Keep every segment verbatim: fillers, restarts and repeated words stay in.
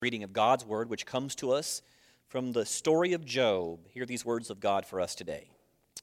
Reading of God's Word, which comes to us from the story of Job. Hear these words of God for us today.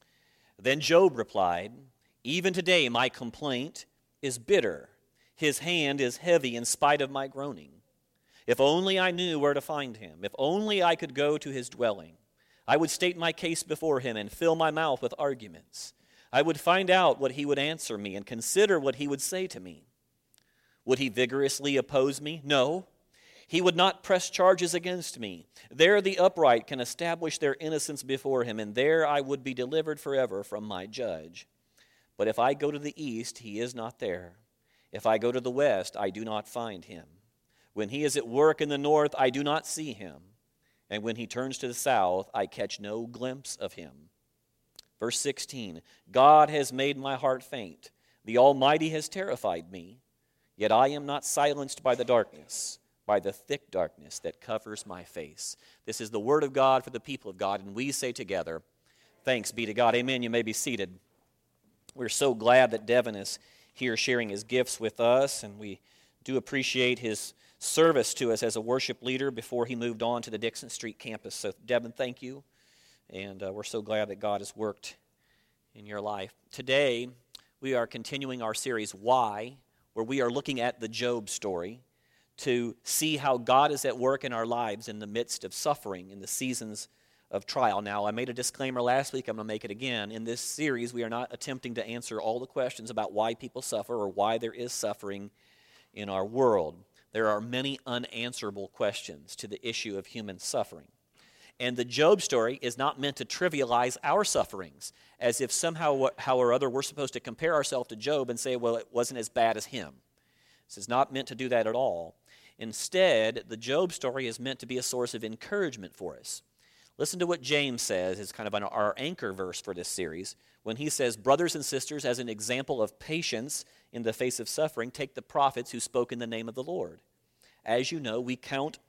Then Job replied, "Even today my complaint is bitter. His hand is heavy in spite of my groaning. If only I knew where to find him. If only I could go to his dwelling. I would state my case before him and fill my mouth with arguments. I would find out what he would answer me and consider what he would say to me. Would he vigorously oppose me? No. He would not press charges against me. There the upright can establish their innocence before him, and there I would be delivered forever from my judge. But if I go to the east, he is not there. If I go to the west, I do not find him. When he is at work in the north, I do not see him. And when he turns to the south, I catch no glimpse of him." Verse sixteen, "God has made my heart faint. The Almighty has terrified me. Yet I am not silenced by the darkness, by the thick darkness that covers my face." This is the word of God for the people of God, and we say together, thanks be to God. Amen. You may be seated. We're so glad that Devin is here sharing his gifts with us, and we do appreciate his service to us as a worship leader before he moved on to the Dixon Street campus. So, Devin, thank you, and uh, we're so glad that God has worked in your life. Today, we are continuing our series, Why?, where we are looking at the Job story to see how God is at work in our lives in the midst of suffering, in the seasons of trial. Now, I made a disclaimer last week. I'm going to make it again. In this series, we are not attempting to answer all the questions about why people suffer or why there is suffering in our world. There are many unanswerable questions to the issue of human suffering. And the Job story is not meant to trivialize our sufferings, as if somehow how or other we're supposed to compare ourselves to Job and say, well, it wasn't as bad as him. This is not meant to do that at all. Instead, the Job story is meant to be a source of encouragement for us. Listen to what James says, is kind of our anchor verse for this series, when he says, "Brothers and sisters, as an example of patience in the face of suffering, take the prophets who spoke in the name of the Lord. As you know, we count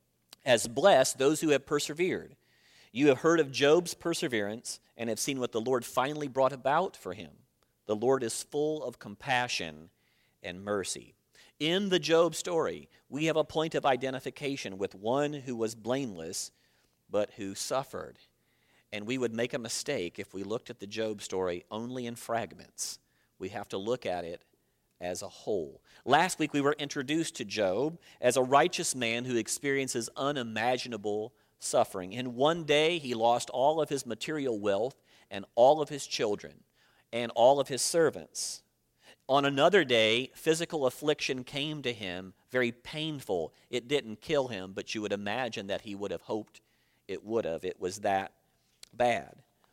as blessed those who have persevered. You have heard of Job's perseverance and have seen what the Lord finally brought about for him. The Lord is full of compassion and mercy." In the Job story, we have a point of identification with one who was blameless, but who suffered. And we would make a mistake if we looked at the Job story only in fragments. We have to look at it as a whole. Last week we were introduced to Job as a righteous man who experiences unimaginable suffering. In one day he lost all of his material wealth and all of his children and all of his servants. On another day, physical affliction came to him, very painful. It didn't kill him, but you would imagine that he would have hoped it would have. It was that bad.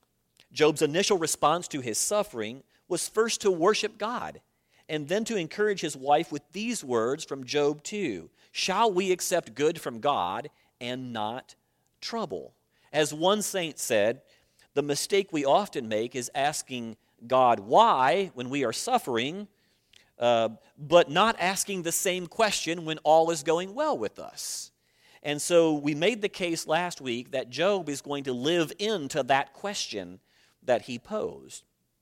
Job's initial response to his suffering was first to worship God, and then to encourage his wife with these words from Job two. "Shall we accept good from God and not trouble?" As one saint said, the mistake we often make is asking God why when we are suffering, uh, but not asking the same question when all is going well with us. And so we made the case last week that Job is going to live into that question that he posed.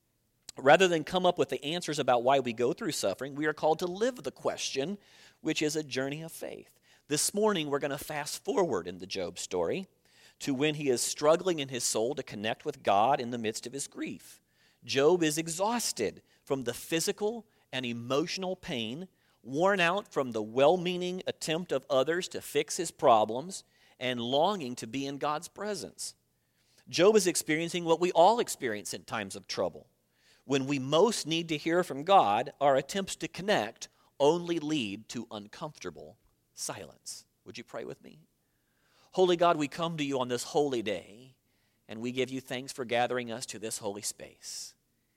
Rather than come up with the answers about why we go through suffering, we are called to live the question, which is a journey of faith. This morning, we're going to fast forward in the Job story to when he is struggling in his soul to connect with God in the midst of his grief. Job is exhausted from the physical and emotional pain, worn out from the well-meaning attempt of others to fix his problems, and longing to be in God's presence. Job is experiencing what we all experience in times of trouble. When we most need to hear from God, our attempts to connect only lead to uncomfortable silence. Would you pray with me? Holy God, we come to you on this holy day, and we give you thanks for gathering us to this holy space.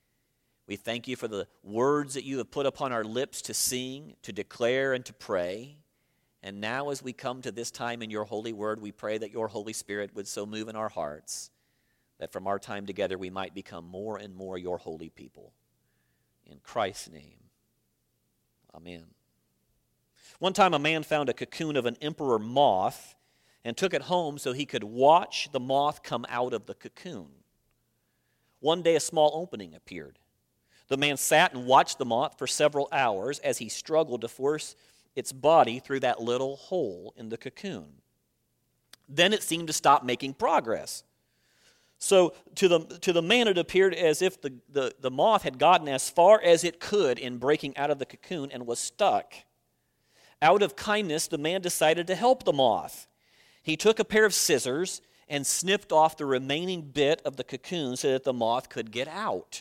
We thank you for the words that you have put upon our lips to sing, to declare, and to pray. And now as we come to this time in your holy word, we pray that your Holy Spirit would so move in our hearts that from our time together we might become more and more your holy people. In Christ's name, amen. One time a man found a cocoon of an emperor moth and took it home so he could watch the moth come out of the cocoon. One day a small opening appeared. The man sat and watched the moth for several hours as he struggled to force its body through that little hole in the cocoon. Then it seemed to stop making progress. So to the, to the man, it appeared as if the, the, the moth had gotten as far as it could in breaking out of the cocoon and was stuck. Out of kindness, the man decided to help the moth. He took a pair of scissors and snipped off the remaining bit of the cocoon so that the moth could get out.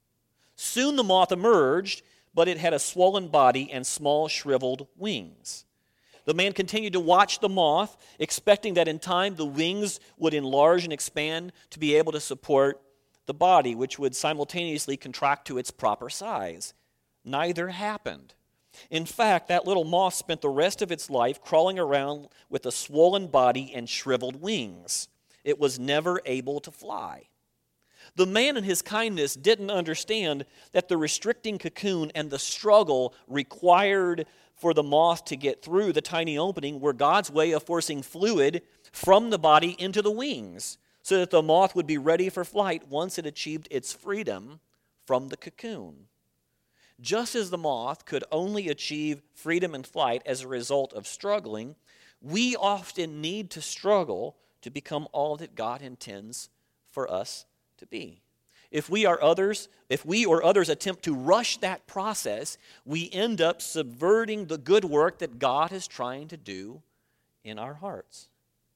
Soon the moth emerged, but it had a swollen body and small shriveled wings. The man continued to watch the moth, expecting that in time the wings would enlarge and expand to be able to support the body, which would simultaneously contract to its proper size. Neither happened. In fact, that little moth spent the rest of its life crawling around with a swollen body and shriveled wings. It was never able to fly. The man in his kindness didn't understand that the restricting cocoon and the struggle required for the moth to get through the tiny opening were God's way of forcing fluid from the body into the wings so that the moth would be ready for flight once it achieved its freedom from the cocoon. Just as the moth could only achieve freedom and flight as a result of struggling, we often need to struggle to become all that God intends for us to be. If we are others, if we or others attempt to rush that process, we end up subverting the good work that God is trying to do in our hearts.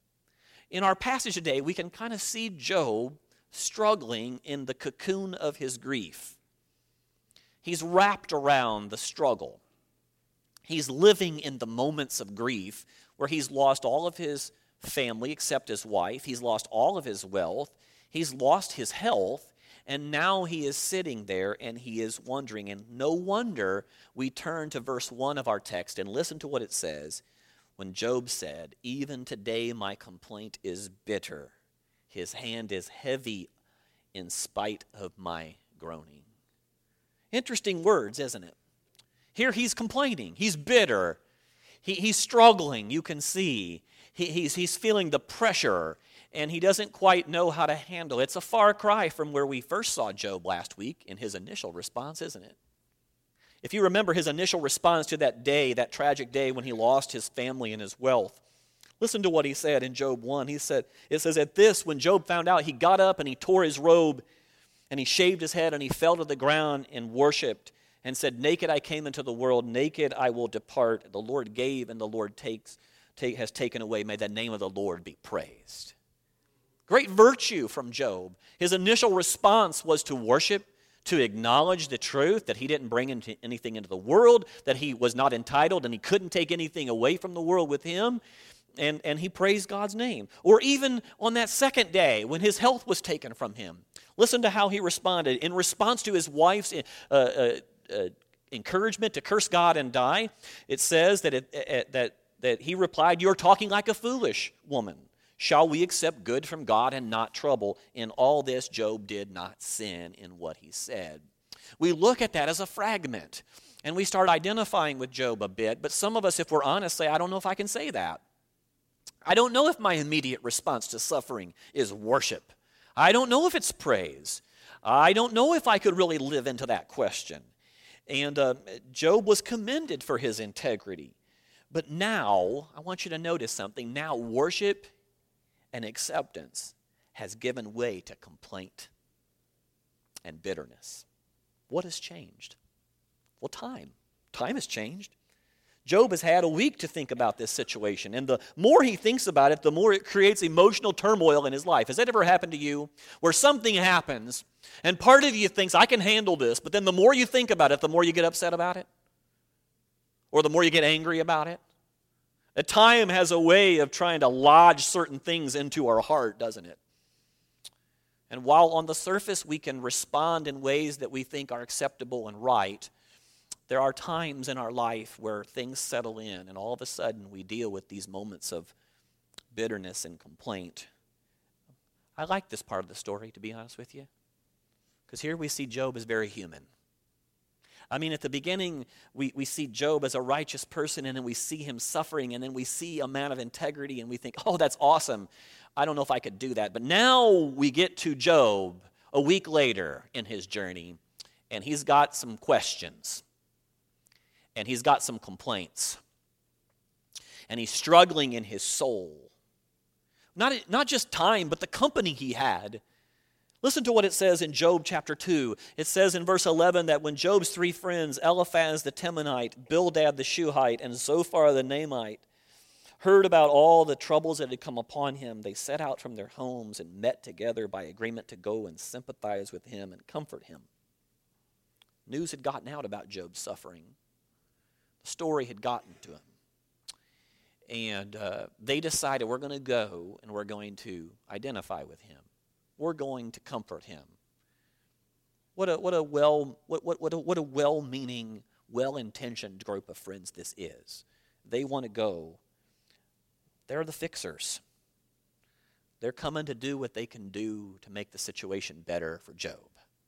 In our passage today, we can kind of see Job struggling in the cocoon of his grief. He's wrapped around the struggle. He's living in the moments of grief where he's lost all of his family except his wife. He's lost all of his wealth. He's lost his health. And now he is sitting there and he is wondering. And no wonder we turn to verse one of our text and listen to what it says. When Job said, "Even today my complaint is bitter. His hand is heavy in spite of my groaning." Interesting words, isn't it? Here he's complaining. He's bitter. He, he's struggling, you can see. He, he's, he's feeling the pressure. And he doesn't quite know how to handle it. It's a far cry from where we first saw Job last week in his initial response, isn't it? If you remember his initial response to that day, that tragic day when he lost his family and his wealth, listen to what he said in Job one. He said, it says, "At this, when Job found out, he got up and he tore his robe and he shaved his head and he fell to the ground and worshipped and said, 'Naked I came into the world, naked I will depart. The Lord gave and the Lord takes, take, has taken away. May the name of the Lord be praised.'" Great virtue from Job. His initial response was to worship, to acknowledge the truth that he didn't bring into anything into the world, that he was not entitled and he couldn't take anything away from the world with him, and, and he praised God's name. Or even on that second day when his health was taken from him. Listen to how he responded. In response to his wife's uh, uh, uh, encouragement to curse God and die, it says that, it, uh, that, that he replied, "You're talking like a foolish woman. Shall we accept good from God and not trouble? In all this, Job did not sin in what he said." We look at that as a fragment, and we start identifying with Job a bit. But some of us, if we're honest, say, "I don't know if I can say that. I don't know if my immediate response to suffering is worship. I don't know if it's praise. I don't know if I could really live into that question." And uh, Job was commended for his integrity. But now, I want you to notice something. Now, worship and acceptance has given way to complaint and bitterness. What has changed? Well, time. Time has changed. Job has had a week to think about this situation, and the more he thinks about it, the more it creates emotional turmoil in his life. Has that ever happened to you, where something happens, and part of you thinks, "I can handle this," but then the more you think about it, the more you get upset about it? Or the more you get angry about it? A time has a way of trying to lodge certain things into our heart, doesn't it? And while on the surface we can respond in ways that we think are acceptable and right, there are times in our life where things settle in and all of a sudden we deal with these moments of bitterness and complaint. I like this part of the story, to be honest with you, because here we see Job as very human. I mean, at the beginning, we, we see Job as a righteous person, and then we see him suffering, and then we see a man of integrity, and we think, "Oh, that's awesome. I don't know if I could do that." But now we get to Job a week later in his journey, and he's got some questions, and he's got some complaints. and he's struggling in his soul. Not, not just time, but the company he had. Listen to what it says in Job chapter two. It says in verse eleven that when Job's three friends, Eliphaz the Temanite, Bildad the Shuhite, and Zophar the Naamite, heard about all the troubles that had come upon him, they set out from their homes and met together by agreement to go and sympathize with him and comfort him. News had gotten out about Job's suffering. The story had gotten to him. And uh, they decided, we're going to go and we're going to identify with him. We're going to comfort him. What a what a well what what what a, what a well-meaning, well-intentioned group of friends this is. They want to go. They're the fixers. They're coming to do what they can do to make the situation better for Job.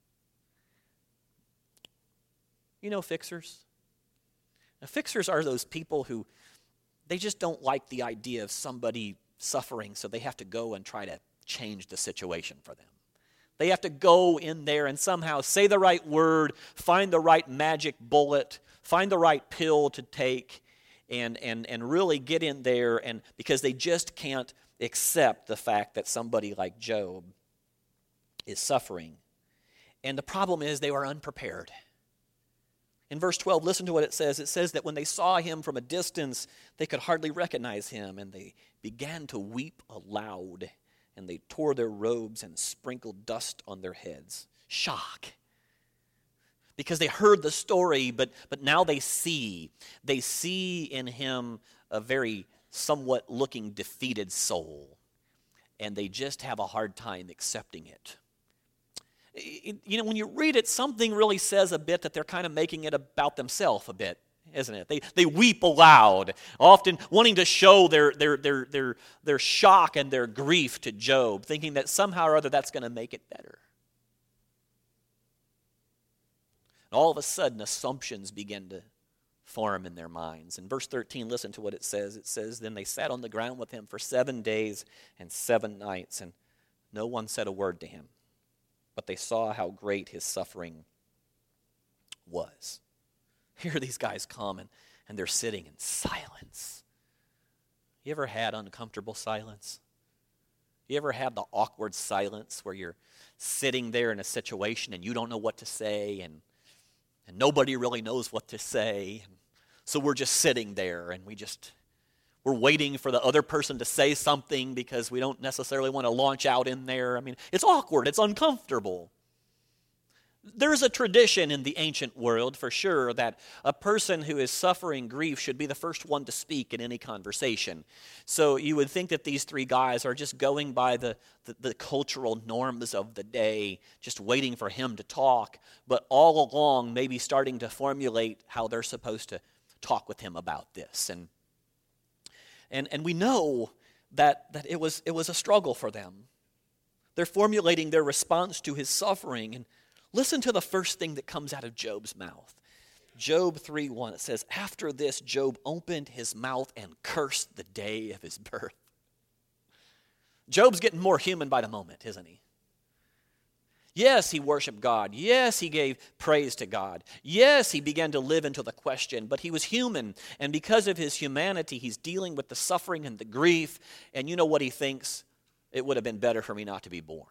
You know fixers? Now, fixers are those people who, they just don't like the idea of somebody suffering, so they have to go and try to change the situation for them. They have to go in there and somehow say the right word, find the right magic bullet, find the right pill to take, and and and really get in there, and because they just can't accept the fact that somebody like Job is suffering. And the problem is they were unprepared. In verse twelve, listen to what it says. It says that when they saw him from a distance, they could hardly recognize him, and they began to weep aloud, and they tore their robes and sprinkled dust on their heads. Shock. Because they heard the story, but, but now they see. They see in him a very somewhat looking defeated soul, and they just have a hard time accepting it. You know, when you read it, something really says a bit that they're kind of making it about themselves a bit, isn't it? They they weep aloud, often wanting to show their their their their their shock and their grief to Job, thinking that somehow or other that's going to make it better. And all of a sudden, assumptions begin to form in their minds. In verse thirteen, listen to what it says. It says, "Then they sat on the ground with him for seven days and seven nights, and no one said a word to him. But they saw how great his suffering was." Here these guys come and, and they're sitting in silence. You ever had uncomfortable silence? You ever had the awkward silence where you're sitting there in a situation and you don't know what to say, and, and nobody really knows what to say? And so we're just sitting there and we just, we're waiting for the other person to say something because we don't necessarily want to launch out in there. I mean, it's awkward, it's uncomfortable. There's a tradition in the ancient world, for sure, that a person who is suffering grief should be the first one to speak in any conversation. So you would think that these three guys are just going by the, the, the cultural norms of the day, just waiting for him to talk, but all along maybe starting to formulate how they're supposed to talk with him about this. And and and we know that, that it was it was a struggle for them. They're formulating their response to his suffering, and listen to the first thing that comes out of Job's mouth. Job three one, it says, "After this, Job opened his mouth and cursed the day of his birth." Job's getting more human by the moment, isn't he? Yes, he worshiped God. Yes, he gave praise to God. Yes, he began to live into the question, but he was human. And because of his humanity, he's dealing with the suffering and the grief. And you know what he thinks? It would have been better for me not to be born.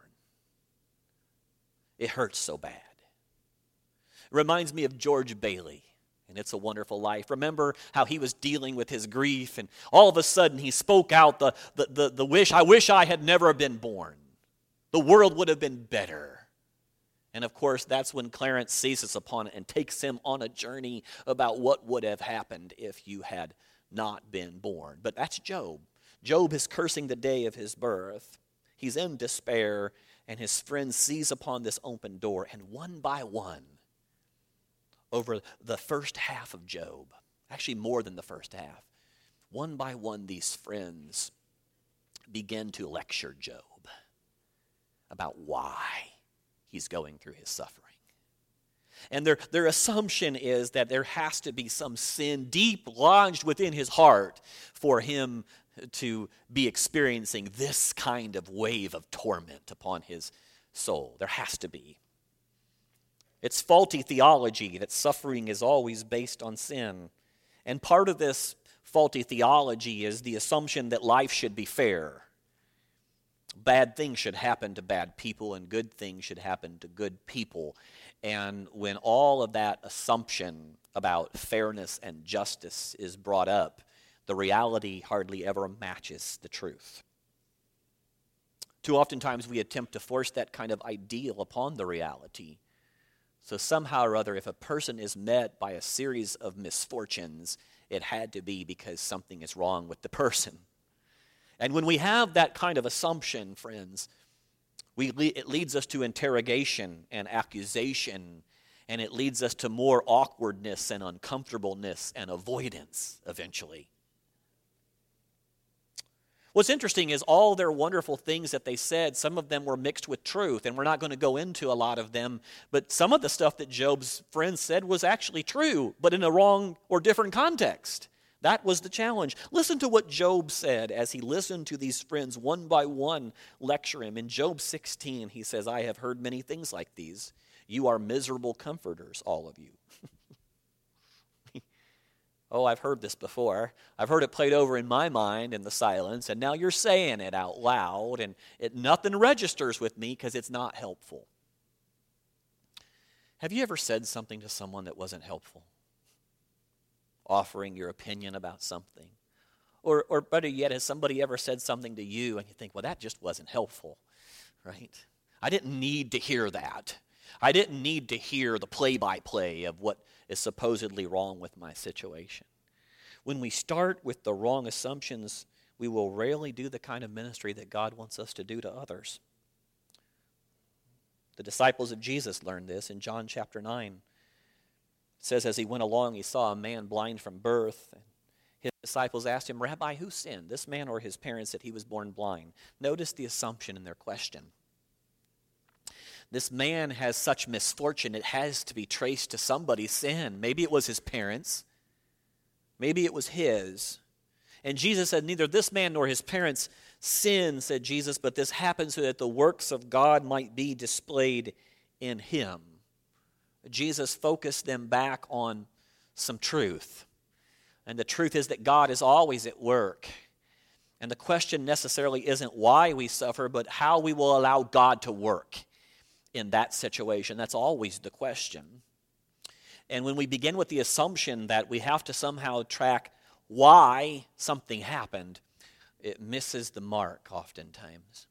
It hurts so bad. It reminds me of George Bailey in It's a Wonderful Life. Remember how he was dealing with his grief, and all of a sudden he spoke out the, the, the, the wish, "I wish I had never been born. The world would have been better." And of course, that's when Clarence seizes upon it and takes him on a journey about what would have happened if you had not been born. But that's Job. Job is cursing the day of his birth. He's in despair, and his friends seize upon this open door, and one by one, over the first half of Job, actually more than the first half, one by one these friends begin to lecture Job about why he's going through his suffering. And their, their assumption is that there has to be some sin deep lodged within his heart for him to be experiencing this kind of wave of torment upon his soul. There has to be. It's faulty theology that suffering is always based on sin. And part of this Faulty theology is the assumption that life should be fair. Bad things should happen to bad people and good things should happen to good people. And when all of that assumption about fairness and justice is brought up, the reality hardly ever matches the truth. Too oftentimes we attempt to force that kind of ideal upon the reality. So somehow or other, if a person is met by a series of misfortunes, it had to be because something is wrong with the person. And when we have that kind of assumption, friends, we it leads us to interrogation and accusation, and it leads us to more awkwardness and uncomfortableness and avoidance eventually. What's interesting is all their wonderful things that they said, some of them were mixed with truth, and we're not going to go into a lot of them, but some of the stuff that Job's friends said was actually true, but in a wrong or different context. That was the challenge. Listen to what Job said as he listened to these friends one by one lecture him. In Job sixteen, he says, I have heard many things like these. You are miserable comforters, all of you. Oh, I've heard this before. I've heard it played over in my mind in the silence, and now you're saying it out loud, and it nothing registers with me because it's not helpful. Have you ever said something to someone that wasn't helpful? Offering your opinion about something? Or, or better yet, has somebody ever said something to you and you think, well, that just wasn't helpful, right? I didn't need to hear that. I didn't need to hear the play-by-play of what is supposedly wrong with my situation. When we start with the wrong assumptions, we will rarely do the kind of ministry that God wants us to do to others. The disciples of Jesus learned this in John chapter nine. It says, as he went along, he saw a man blind from birth. His disciples asked him, Rabbi, who sinned, this man or his parents, that he was born blind? Notice the assumption in their question. This man has such misfortune, it has to be traced to somebody's sin. Maybe it was his parents. Maybe it was his. And Jesus said, neither this man nor his parents sinned, said Jesus, but this happened so that the works of God might be displayed in him. Jesus focused them back on some truth. And the truth is that God is always at work. And the question necessarily isn't why we suffer, but how we will allow God to work in that situation. That's always the question. And when we begin with the assumption that we have to somehow track why something happened, it misses the mark oftentimes.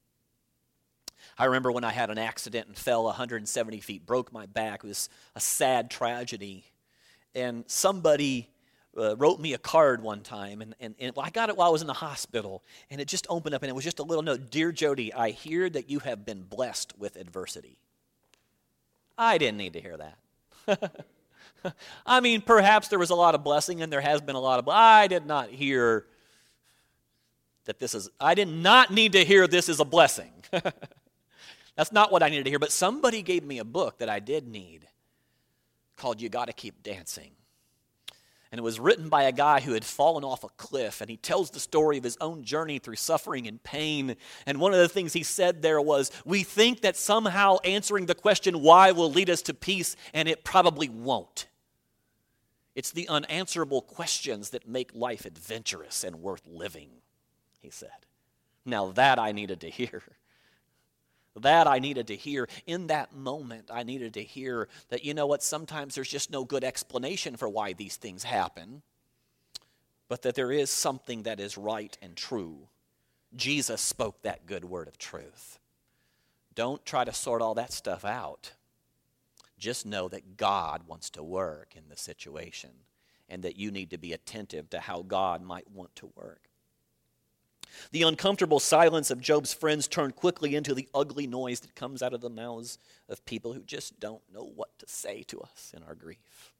I remember when I had an accident and fell one hundred seventy feet, broke my back. It was a sad tragedy. And somebody uh, wrote me a card one time, and, and, and I got it while I was in the hospital, and it just opened up, and it was just a little note. Dear Jody, I hear that you have been blessed with adversity. I didn't need to hear that. I mean, perhaps there was a lot of blessing, and there has been a lot of, I did not hear that this is, I did not need to hear this is a blessing. That's not what I needed to hear, but somebody gave me a book that I did need called You Gotta Keep Dancing. And it was written by a guy who had fallen off a cliff, and he tells the story of his own journey through suffering and pain. And one of the things he said there was, we think that somehow answering the question why will lead us to peace, and it probably won't. It's the unanswerable questions that make life adventurous and worth living, he said. Now that I needed to hear. That I needed to hear. In that moment, I needed to hear that, you know what, sometimes there's just no good explanation for why these things happen, but that there is something that is right and true. Jesus spoke that good word of truth. Don't try to sort all that stuff out. Just know that God wants to work in the situation, and that you need to be attentive to how God might want to work. The uncomfortable silence of Job's friends turned quickly into the ugly noise that comes out of the mouths of people who just don't know what to say to us in our grief.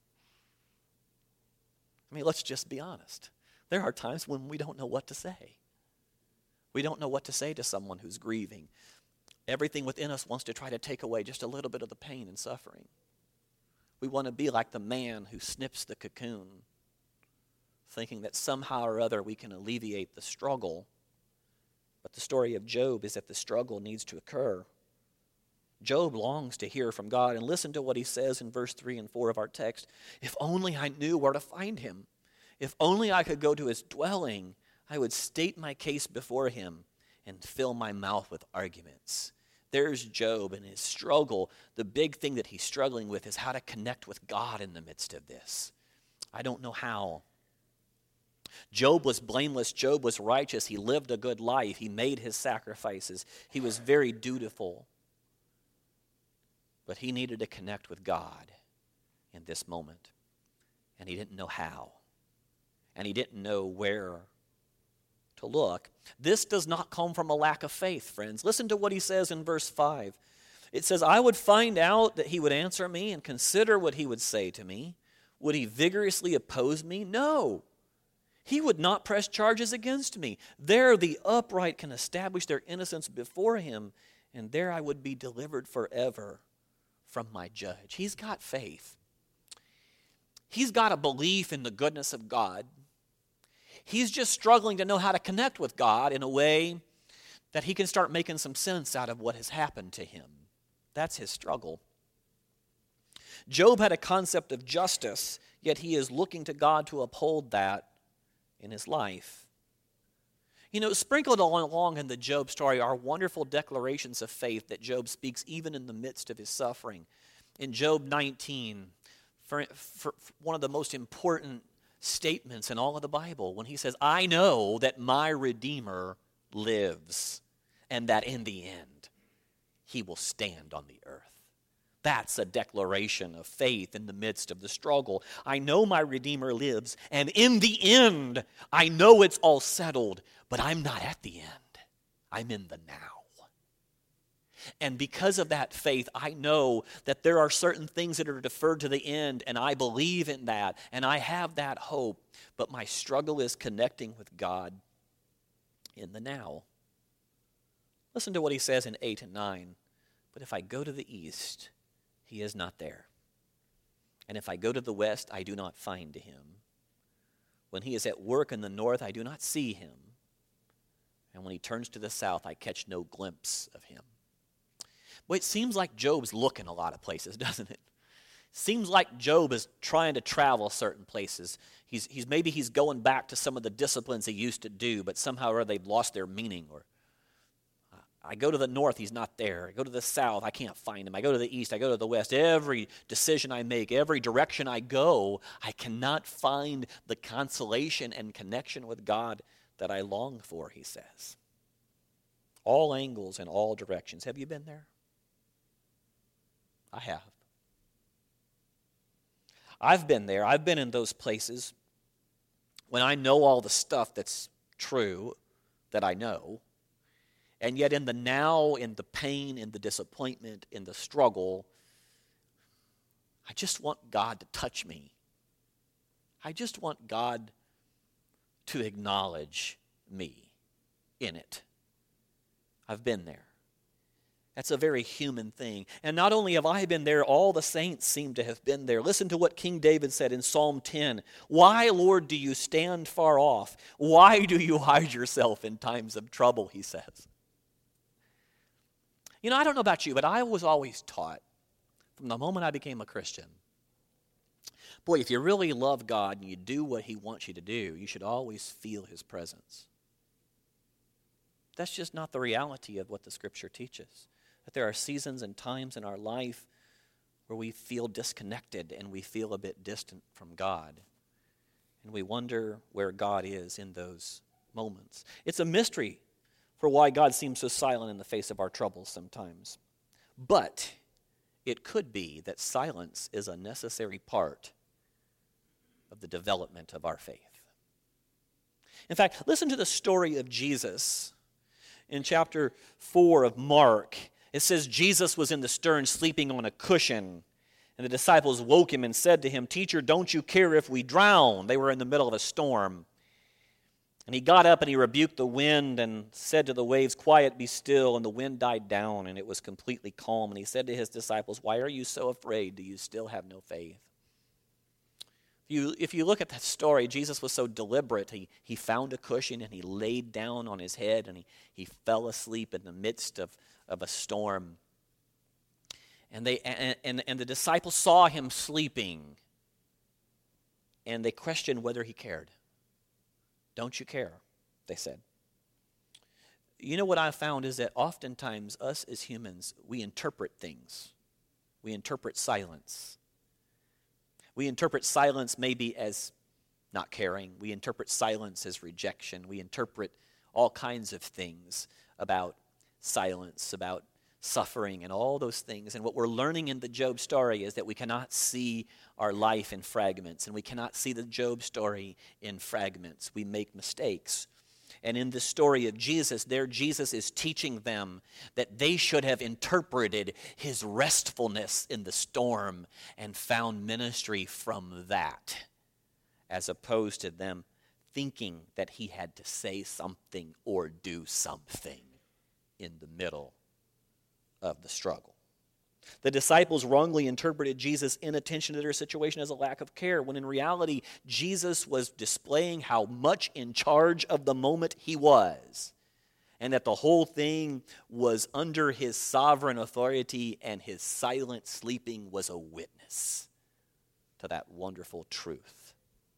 I mean, let's just be honest. There are times when we don't know what to say. We don't know what to say to someone who's grieving. Everything within us wants to try to take away just a little bit of the pain and suffering. We want to be like the man who snips the cocoon, thinking that somehow or other we can alleviate the struggle. But the story of Job is that the struggle needs to occur. Job longs to hear from God, and listen to what he says in verse three and four of our text. If only I knew where to find him. If only I could go to his dwelling, I would state my case before him and fill my mouth with arguments. There's Job and his struggle. The big thing that he's struggling with is how to connect with God in the midst of this. I don't know how. Job was blameless. Job was righteous. He lived a good life. He made his sacrifices. He was very dutiful. But he needed to connect with God in this moment. And he didn't know how. And he didn't know where to look. This does not come from a lack of faith, friends. Listen to what he says in verse five. It says, I would find out that he would answer me and consider what he would say to me. Would he vigorously oppose me? No. He would not press charges against me. There the upright can establish their innocence before him, and there I would be delivered forever from my judge. He's got faith. He's got a belief in the goodness of God. He's just struggling to know how to connect with God in a way that he can start making some sense out of what has happened to him. That's his struggle. Job had a concept of justice, yet he is looking to God to uphold that in his life. You know, sprinkled along in the Job story are wonderful declarations of faith that Job speaks even in the midst of his suffering. In Job nineteen, for, for, for one of the most important statements in all of the Bible, when he says, I know that my Redeemer lives, and that in the end, he will stand on the earth. That's a declaration of faith in the midst of the struggle. I know my Redeemer lives, and in the end, I know it's all settled, but I'm not at the end. I'm in the now. And because of that faith, I know that there are certain things that are deferred to the end, and I believe in that, and I have that hope. But my struggle is connecting with God in the now. Listen to what he says in eight and nine. But if I go to the east, he is not there. And if I go to the west, I do not find him. When he is at work in the north, I do not see him. And when he turns to the south, I catch no glimpse of him. Well, it seems like Job's looking a lot of places, doesn't it? Seems like Job is trying to travel certain places. He's, he's maybe he's going back to some of the disciplines he used to do, but somehow or other they've lost their meaning. Or uh, I go to the north, he's not there. I go to the south, I can't find him. I go to the east, I go to the west. Every decision I make, every direction I go, I cannot find the consolation and connection with God that I long for, he says. All angles and all directions. Have you been there? I have. I've been there. I've been in those places when I know all the stuff that's true that I know, and yet in the now, in the pain, in the disappointment, in the struggle, I just want God to touch me. I just want God to acknowledge me in it. I've been there. That's a very human thing. And not only have I been there, all the saints seem to have been there. Listen to what King David said in Psalm ten. Why, Lord, do you stand far off? Why do you hide yourself in times of trouble, he says. You know, I don't know about you, but I was always taught from the moment I became a Christian, boy, if you really love God and you do what he wants you to do, you should always feel his presence. That's just not the reality of what the Scripture teaches. That there are seasons and times in our life where we feel disconnected and we feel a bit distant from God. And we wonder where God is in those moments. It's a mystery for why God seems so silent in the face of our troubles sometimes. But it could be that silence is a necessary part of the development of our faith. In fact, listen to the story of Jesus in chapter four of Mark. It says Jesus was in the stern sleeping on a cushion, and the disciples woke him and said to him, Teacher, don't you care if we drown? They were in the middle of a storm. And he got up and he rebuked the wind and said to the waves, Quiet, be still. And the wind died down and it was completely calm. And he said to his disciples, Why are you so afraid? Do you still have no faith? If you, if you look at that story, Jesus was so deliberate. He, he found a cushion and he laid down on his head and he, he fell asleep in the midst of, of a storm. And, they, and, and, and the disciples saw him sleeping. and they questioned whether he cared. Don't you care? They said. You know what I found is that oftentimes us as humans, we interpret things. We interpret silence. We interpret silence maybe as not caring. We interpret silence as rejection. We interpret all kinds of things about silence, about suffering, and all those things. And what we're learning in the Job story is that we cannot see our life in fragments, and we cannot see the Job story in fragments. We make mistakes. And in the story of Jesus, there Jesus is teaching them that they should have interpreted his restfulness in the storm and found ministry from that, as opposed to them thinking that he had to say something or do something in the middle of the struggle. The disciples wrongly interpreted Jesus' inattention to their situation as a lack of care, when in reality, Jesus was displaying how much in charge of the moment he was, and that the whole thing was under his sovereign authority, and his silent sleeping was a witness to that wonderful truth.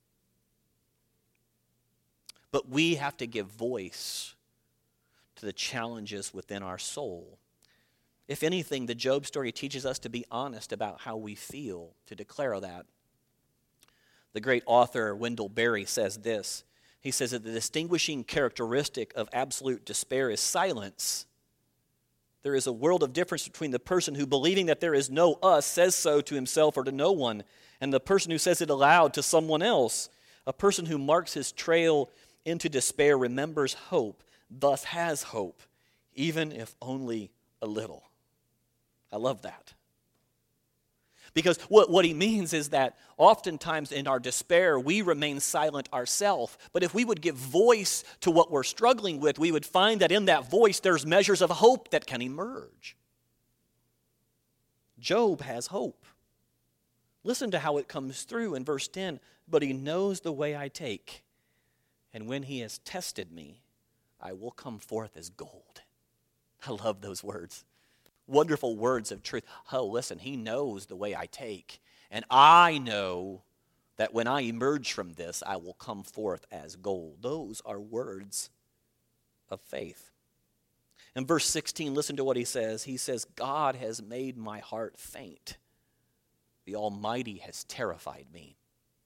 But we have to give voice to the challenges within our soul. If anything, the Job story teaches us to be honest about how we feel, to declare that. The great author Wendell Berry says this. He says that the distinguishing characteristic of absolute despair is silence. There is a world of difference between the person who, believing that there is no us, says so to himself or to no one, and the person who says it aloud to someone else. A person who marks his trail into despair remembers hope, thus has hope, even if only a little. I love that. Because what, what he means is that oftentimes in our despair, we remain silent ourselves. But if we would give voice to what we're struggling with, we would find that in that voice there's measures of hope that can emerge. Job has hope. Listen to how it comes through in verse ten. But he knows the way I take, and when he has tested me, I will come forth as gold. I love those words. Wonderful words of truth. Oh, listen, he knows the way I take. And I know that when I emerge from this, I will come forth as gold. Those are words of faith. In verse sixteen, listen to what he says. He says, God has made my heart faint. The Almighty has terrified me.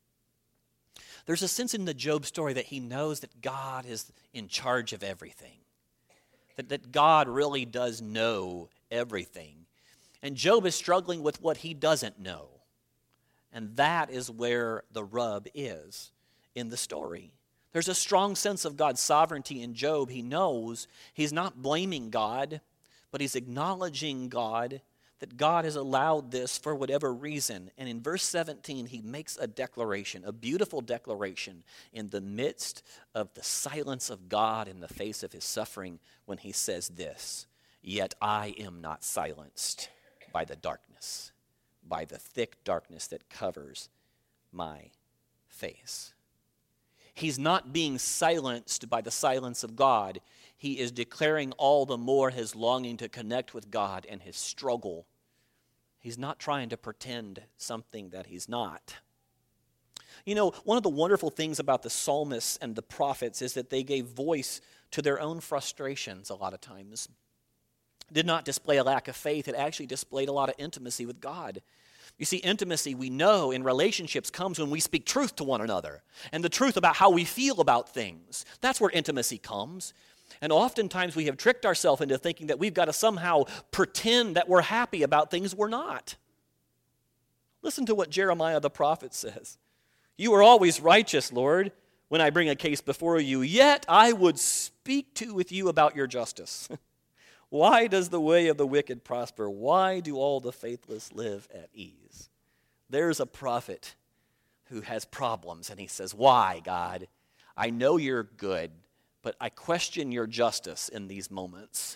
There's a sense in the Job story that he knows that God is in charge of everything. That, that God really does know everything. And Job is struggling with what he doesn't know. And that is where the rub is in the story. There's a strong sense of God's sovereignty in Job. He knows he's not blaming God, but he's acknowledging God, that God has allowed this for whatever reason. And in verse seventeen, he makes a declaration, a beautiful declaration in the midst of the silence of God in the face of his suffering, when he says this, yet I am not silenced by the darkness, by the thick darkness that covers my face. He's not being silenced by the silence of God. He is declaring all the more his longing to connect with God and his struggle. He's not trying to pretend something that he's not. You know, one of the wonderful things about the psalmists and the prophets is that they gave voice to their own frustrations a lot of times. Did not display a lack of faith. It actually displayed a lot of intimacy with God. You see, intimacy, we know, in relationships comes when we speak truth to one another. And the truth about how we feel about things. That's where intimacy comes. And oftentimes we have tricked ourselves into thinking that we've got to somehow pretend that we're happy about things we're not. Listen to what Jeremiah the prophet says. You are always righteous, Lord, when I bring a case before you, yet I would speak to with you about your justice. Why does the way of the wicked prosper? Why do all the faithless live at ease? There's a prophet who has problems, and he says, why, God? I know you're good, but I question your justice in these moments.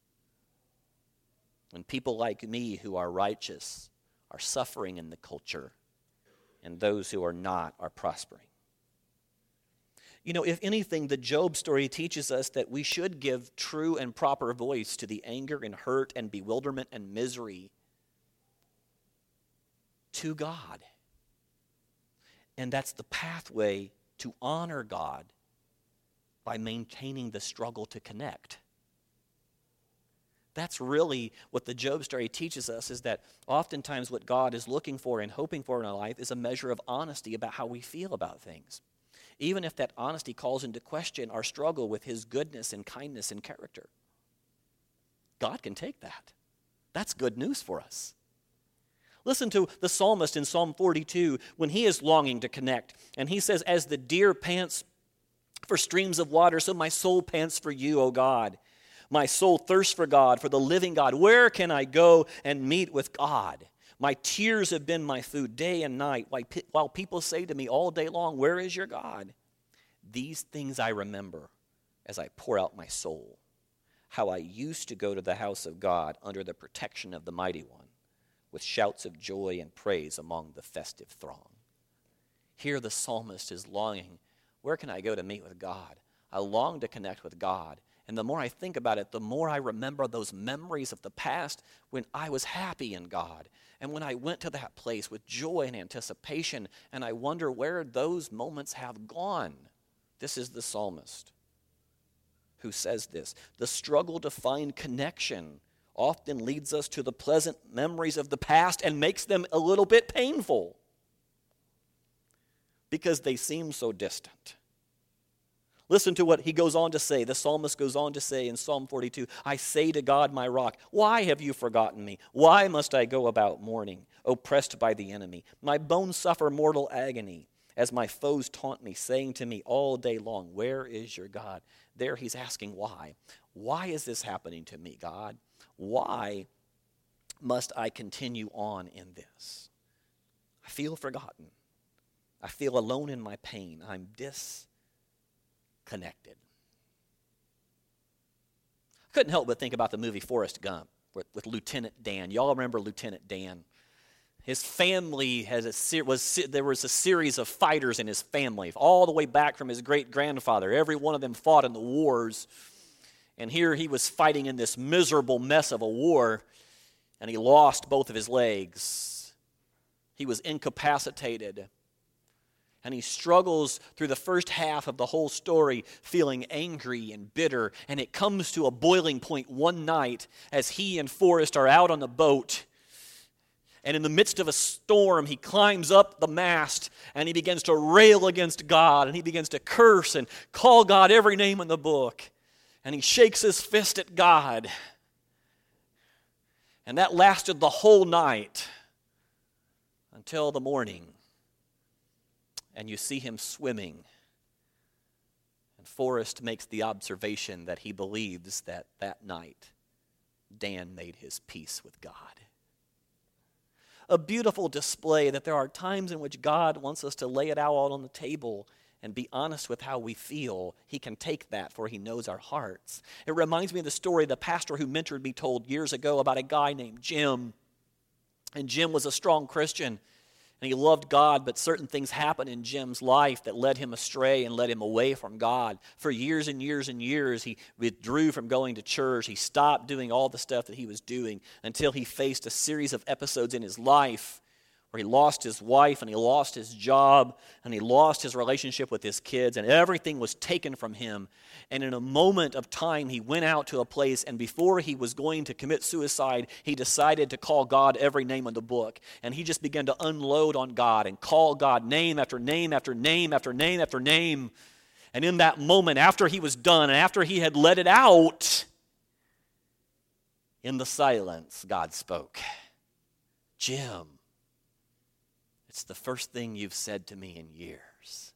When people like me who are righteous are suffering in the culture, and those who are not are prospering. You know, if anything, the Job story teaches us that we should give true and proper voice to the anger and hurt and bewilderment and misery to God. And that's the pathway to honor God by maintaining the struggle to connect. That's really what the Job story teaches us, is that oftentimes what God is looking for and hoping for in our life is a measure of honesty about how we feel about things. Even if that honesty calls into question our struggle with his goodness and kindness and character. God can take that. That's good news for us. Listen to the psalmist in Psalm forty-two when he is longing to connect. And he says, as the deer pants for streams of water, so my soul pants for you, O God. My soul thirsts for God, for the living God. Where can I go and meet with God? My tears have been my food day and night, while people say to me all day long, where is your God? These things I remember as I pour out my soul, how I used to go to the house of God under the protection of the Mighty One, with shouts of joy and praise among the festive throng. Here the psalmist is longing, where can I go to meet with God? I long to connect with God. And the more I think about it, the more I remember those memories of the past when I was happy in God. And when I went to that place with joy and anticipation, and I wonder where those moments have gone. This is the psalmist who says this. The struggle to find connection often leads us to the pleasant memories of the past and makes them a little bit painful because they seem so distant. Listen to what he goes on to say. The psalmist goes on to say in Psalm forty-two, I say to God, my rock, why have you forgotten me? Why must I go about mourning, oppressed by the enemy? My bones suffer mortal agony as my foes taunt me, saying to me all day long, where is your God? There he's asking why. Why is this happening to me, God? Why must I continue on in this? I feel forgotten. I feel alone in my pain. I'm disconnected. Connected. I couldn't help but think about the movie Forrest Gump with, with Lieutenant Dan. Y'all remember Lieutenant Dan? His family has a was there was a series of fighters in his family, all the way back from his great grandfather. Every one of them fought in the wars, and here he was fighting in this miserable mess of a war, and he lost both of his legs. He was incapacitated. And he struggles through the first half of the whole story feeling angry and bitter. And it comes to a boiling point one night as he and Forrest are out on the boat. And in the midst of a storm, he climbs up the mast and he begins to rail against God. And he begins to curse and call God every name in the book. And he shakes his fist at God. And that lasted the whole night until the morning. And you see him swimming. And Forrest makes the observation that he believes that that night Dan made his peace with God. A beautiful display that there are times in which God wants us to lay it out on the table and be honest with how we feel. He can take that, for he knows our hearts. It reminds me of the story the pastor who mentored me told years ago about a guy named Jim. And Jim was a strong Christian. And he loved God, but certain things happened in Jim's life that led him astray and led him away from God. For years and years and years, he withdrew from going to church. He stopped doing all the stuff that he was doing until he faced a series of episodes in his life where he lost his wife and he lost his job and he lost his relationship with his kids, and everything was taken from him. And in a moment of time, he went out to a place, and before he was going to commit suicide, he decided to call God every name in the book. And he just began to unload on God and call God name after name after name after name after name. And in that moment, after he was done and after he had let it out, in the silence, God spoke. Jim, it's the first thing you've said to me in years.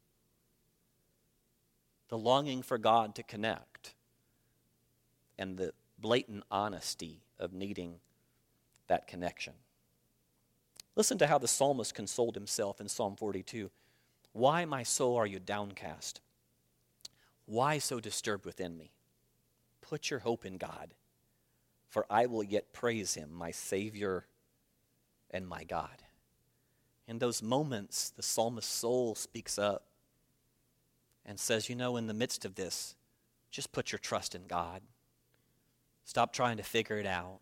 The longing for God to connect and the blatant honesty of needing that connection. Listen to how the psalmist consoled himself in Psalm forty-two. Why, my soul, are you downcast? Why so disturbed within me? Put your hope in God, for I will yet praise him, my Savior and my God. In those moments, the psalmist's soul speaks up and says, you know, in the midst of this, just put your trust in God. Stop trying to figure it out.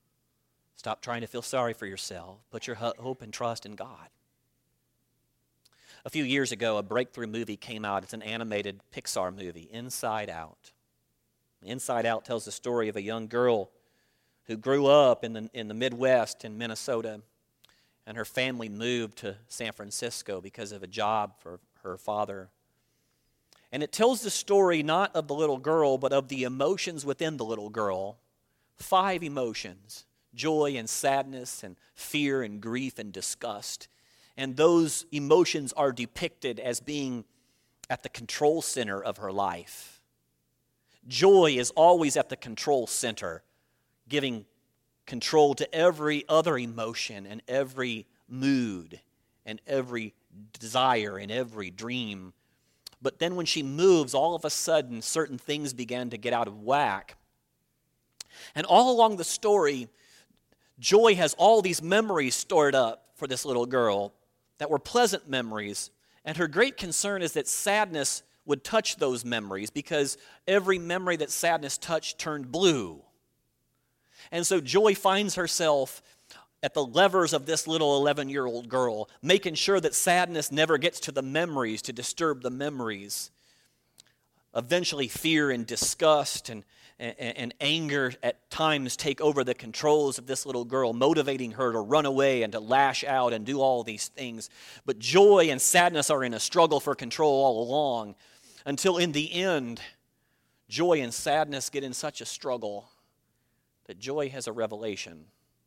Stop trying to feel sorry for yourself. Put your hope and trust in God. A few years ago, a breakthrough movie came out. It's an animated Pixar movie, Inside Out. Inside Out tells the story of a young girl who grew up in the, in the Midwest in Minnesota, and her family moved to San Francisco because of a job for her father. And it tells the story not of the little girl, but of the emotions within the little girl. Five emotions: joy and sadness and fear and grief and disgust. And those emotions are depicted as being at the control center of her life. Joy is always at the control center, giving control to every other emotion and every mood and every desire and every dream. But then when she moves, all of a sudden, certain things began to get out of whack. And all along the story, Joy has all these memories stored up for this little girl that were pleasant memories. And her great concern is that sadness would touch those memories, because every memory that sadness touched turned blue. And so Joy finds herself at the levers of this little eleven-year-old girl, making sure that sadness never gets to the memories to disturb the memories. Eventually, fear and disgust and, and, and anger at times take over the controls of this little girl, motivating her to run away and to lash out and do all these things. But joy and sadness are in a struggle for control all along, until in the end, joy and sadness get in such a struggle that Joy has a revelation.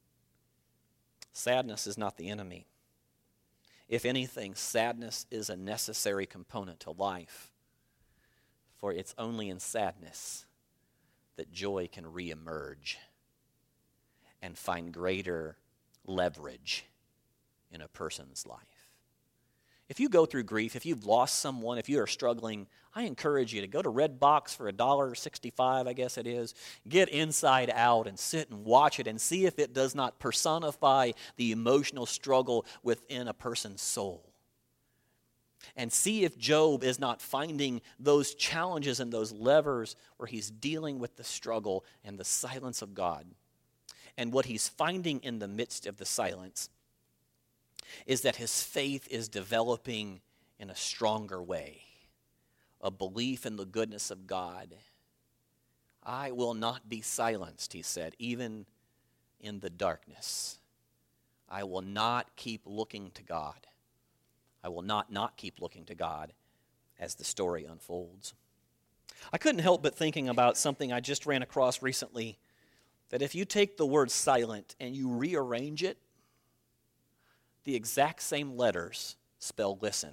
Sadness is not the enemy. If anything, sadness is a necessary component to life, for it's only in sadness that joy can reemerge and find greater leverage in a person's life. If you go through grief, if you've lost someone, if you are struggling, I encourage you to go to Redbox for one dollar sixty-five, I guess it is. Get Inside Out and sit and watch it and see if it does not personify the emotional struggle within a person's soul. And see if Job is not finding those challenges and those levers where he's dealing with the struggle and the silence of God. And what he's finding in the midst of the silence is that his faith is developing in a stronger way. A belief in the goodness of God. I will not be silenced, he said, even in the darkness. I will not keep looking to God. I will not not keep looking to God as the story unfolds. I couldn't help but thinking about something I just ran across recently, that if you take the word silent and you rearrange it, the exact same letters spell listen.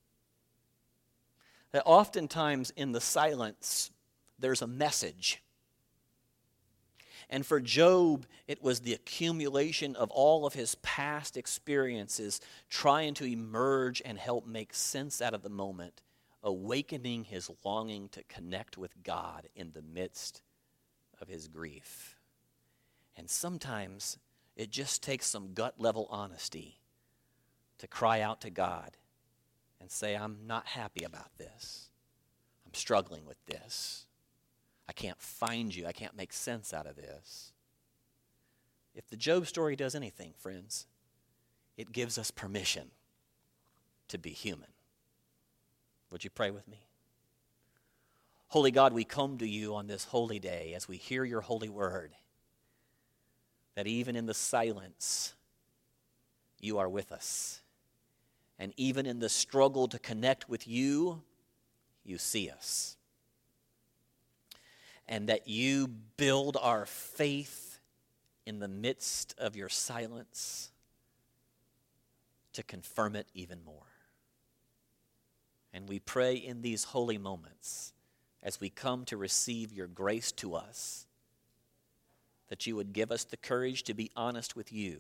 That oftentimes in the silence, there's a message. And for Job, it was the accumulation of all of his past experiences trying to emerge and help make sense out of the moment, awakening his longing to connect with God in the midst of his grief. And sometimes it just takes some gut-level honesty to cry out to God and say, I'm not happy about this. I'm struggling with this. I can't find you. I can't make sense out of this. If the Job story does anything, friends, it gives us permission to be human. Would you pray with me? Holy God, we come to you on this holy day as we hear your holy word, that even in the silence, you are with us. And even in the struggle to connect with you, you see us. And that you build our faith in the midst of your silence to confirm it even more. And we pray in these holy moments, as we come to receive your grace to us, that you would give us the courage to be honest with you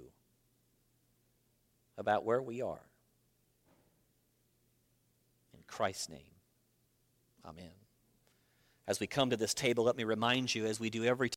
about where we are. In Christ's name, amen. As we come to this table, let me remind you, as we do every